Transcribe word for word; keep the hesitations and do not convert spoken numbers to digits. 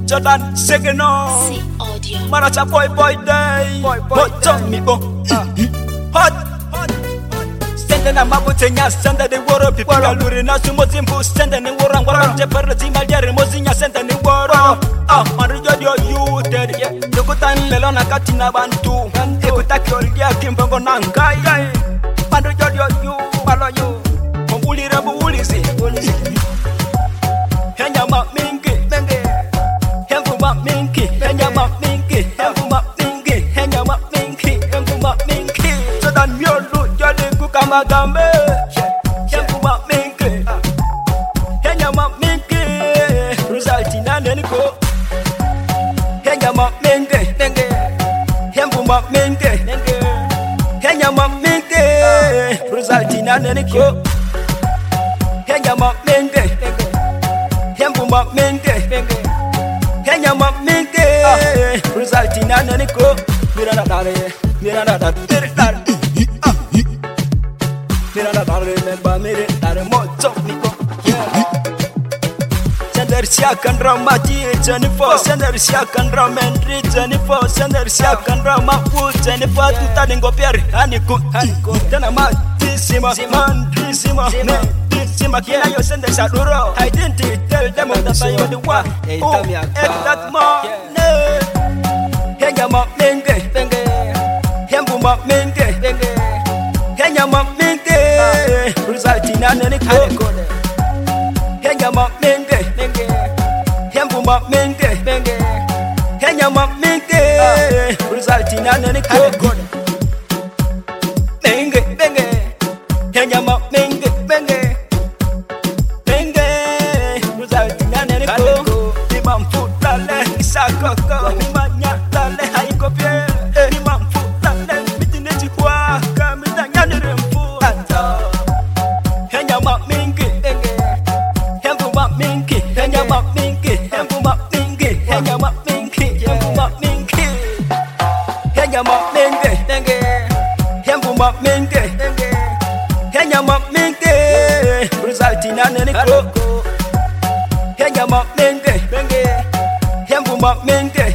Jordan Segeno C Audio Maracha boy boy day boy boy hot me go hot Sende na mabutenya sende de woro pipa luri na sumo zimbu sende ni woro ngora nje perle zima jere mozinya sende ni woro ah manu jodio you dead yokutan lelo na katina bantu ekutaki olgia kimbongo na ngai manu jodio you palo you mbulira bulizi bulizi henya ma mingi mingi hembu ma mingi henya ma mingi hembu ma mingi henya ma mingi hembu ma mingi Jordan miolu jodi kama gambe hembu ma mingi henya ma mingi result nane niko henya ma mingi mingi hembu ma mingi mingi henya ma mingi result nane niko henya ma mingi hembu ma mingi henya ma mingi result nane niko mira na dare mira na dare mira na dare memba mire dare moto niko sender siakan ramati jenifo sender siakan ramendri jenifo sender siakan ramapu jenifo tuta ningo piari aniku aniku tena matisima mandisima Sima kina yo sende saduro I didn't tell them that I would wa oh at that morning henya ma mingi mingi hembu ma mingi mingi henya ma mingi result nane niko henya ma mingi mingi hembu ma mingi mingi henya ma mingi result nane niko mingi mingi henya ma mingi mingi Koko mimanya tale haiko pie ni mamfu tale mitine chikwa kamita nyanire mfu ata henya ma mingi enge hembu ma mingi henya ma mingi hembu ma mingi henya ma mingi hembu ma mingi henya ma mingi enge hembu ma mingi enge henya ma mingi result nane niko henya ma mingi enge hembu ma mingi